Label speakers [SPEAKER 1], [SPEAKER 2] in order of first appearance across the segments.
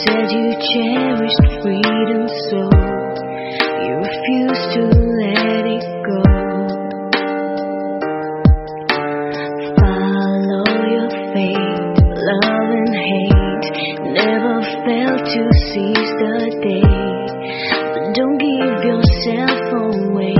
[SPEAKER 1] said you cherished freedom, so you refused to let it go. Follow your fate, love and hate never fail to seize the day, but don't give yourself away.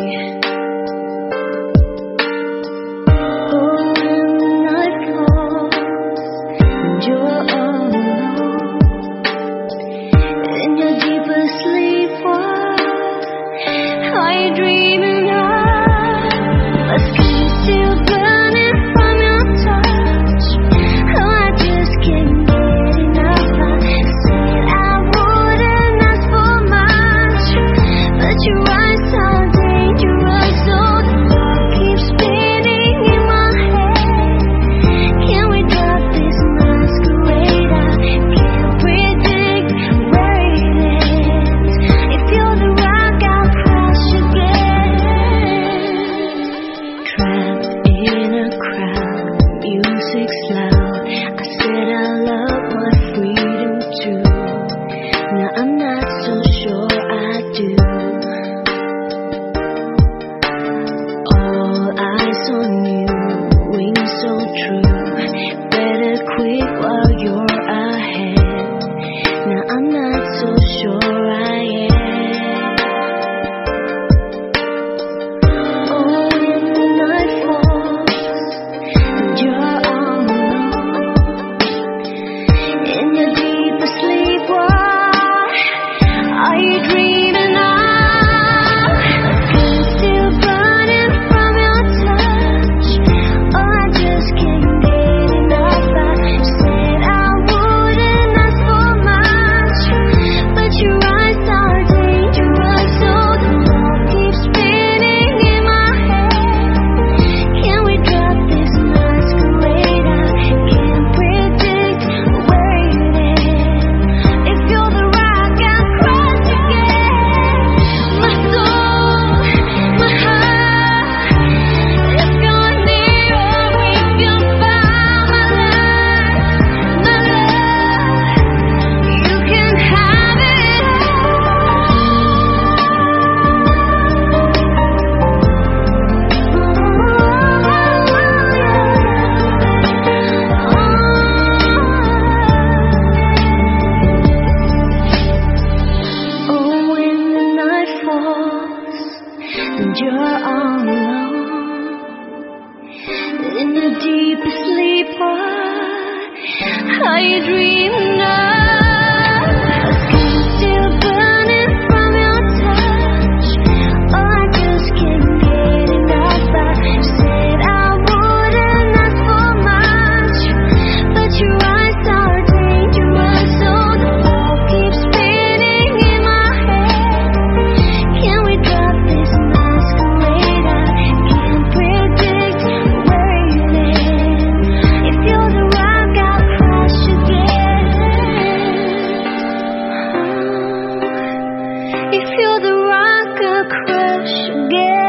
[SPEAKER 1] Oh, when the night falls and you're all alone, in your deepest sleep, what are you dreaming of? A skin still burning from your touch. Oh, I just can't get enough. I said I wouldn't ask for much, but your eyes are dangerous, so the thought keeps spinning in my head. Can we drop this masquerade? I can't predict where it ends. If you're the rock, I'll crash again. Trapped in a crowd, music's loud. I said I love my freedom too. Now I'm not so sure I do. All eyes on you, wings so true. Better quit while you're ahead. Now I'm not so sure I am. Oh, when the night falls and you're all alone, in your deepest sleep, what are you dreaming of? A skin still burning from your touch. Oh, I just can't get enough. I said I wouldn't ask for much, but your eyes are dangerous, so the thought keeps spinning in my head. Can we drop this masquerade? I can't predict where it ends. If you're the rock, I'll crash again. My soul, my heart. If you're near or if you're far, my love, you can have it all. Oh, when the night falls and you're all alone, in your deepest sleep, what are you dreaming of? A skin still burning from your touch. Oh, I just can't get enough. I said I wouldn't ask for much, but your eyes are dangerous, so the thought keeps spinning in my head. Can we drop this masquerade? I can't predict where it ends. If you're the rock, I'll crash again. If you're the rock, I'll crash again.